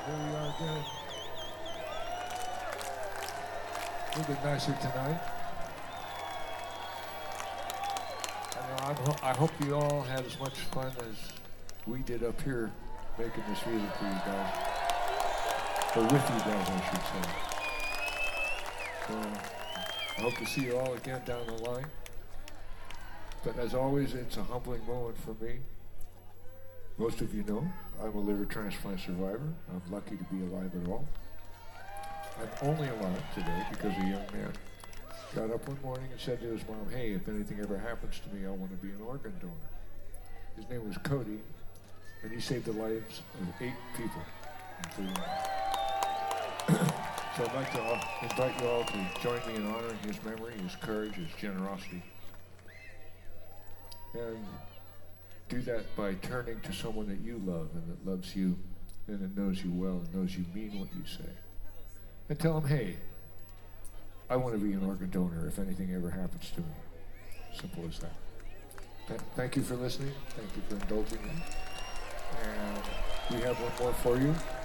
Here we are again. A little bit nicer tonight. I hope you all had as much fun as we did up here making this music for you guys. Or with you guys, I should say. So, I hope to see you all again down the line. But as always, it's a humbling moment for me. Most of you know, I'm a liver transplant survivor. I'm lucky to be alive at all. I'm only alive today because a young man got up one morning and said to his mom, hey, if anything ever happens to me, I want to be an organ donor. His name was Cody, and he saved the lives of 8 people, including me. So I'd like to invite you all to join me in honoring his memory, his courage, his generosity. And do that by turning to someone that you love and that loves you and that knows you well and knows you mean what you say. And tell them, hey, I want to be an organ donor if anything ever happens to me. Simple as that. Thank you for listening. Thank you for indulging me. And we have one more for you.